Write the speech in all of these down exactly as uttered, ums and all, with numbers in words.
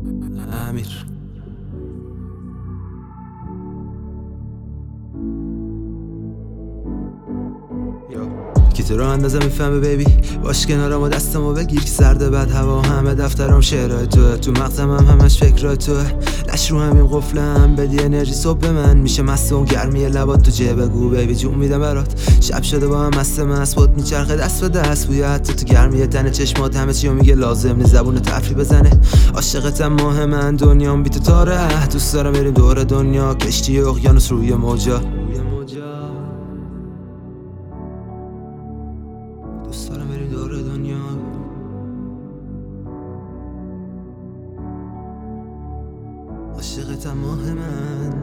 امیر کی تو رو اندازه میفهمه بیبی باش کنارم و دستمو بگیر که سرده بد هوا همه دفترام شعرهای توه تو مغزم هم همش فکرهای توه لش رو همین قفلم بدی انرژی صبح به من میشه مست و گرمی لبات تو جیب بگو بیبی جون میدم برات شب شده با هم مست مست بود میچرخه دست به دست بویا حتی تو گرمی تن چشمات همه چیو میگه لازم نی زبون تفری بزنه عاشقتم ماه من دنیام بی تو تاره دوست دارم بریم دور دنیا کشتی اقیانوس روی موجا دوست دارم بریم دور دنیا عاشقتم ماه من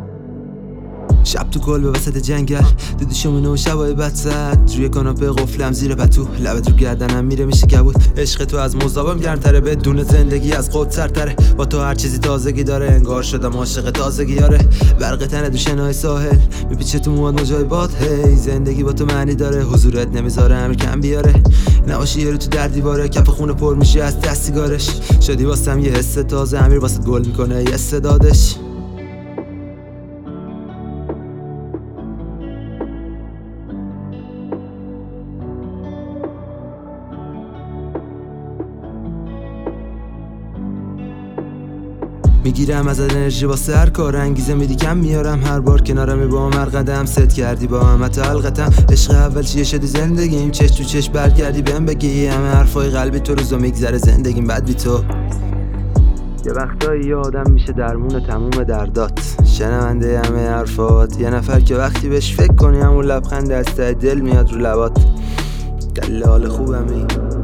شب تو گل به وسط جنگل دیدی شمونه و شبای بدزد روی کاناپه قفلم زیر پتو لبت رو گردنم میره میشه کبود عشق تو از مزدابم گرمتره بدون زندگی از خود سرتره با تو هر چیزی تازگی داره انگار شدم عاشق تازگی یاره برق تنه دو شنای ساحل میپیچه تو مواد مجای باد هی زندگی با تو معنی داره حضورت نمیذاره امیر کم بیاره نباشی یه رو تو در دیواره کف خونه پر میشه از دستیگارش شدی واسم یه حس تازه امیر واسه گل میکنه یه استعدادش میگیرم از انرژی واسه هر کار انگیزه میدی کم میارم هر بار کنارمی با هم هر قدم ست کردی با هم حتی حلقتم عشق اول چیه شدی زندگیم چش تو چش برگردی بهم بگی همه حرفای قلبی تو روزا میگذره زندگیم بد بی تو یه وقتایی یه آدم میشه درمون تموم دردات شنونده همه حرفات یه نفر که وقتی بهش فکر کنی همون لبخند از ته دل میاد رو لبات دلال خوبم این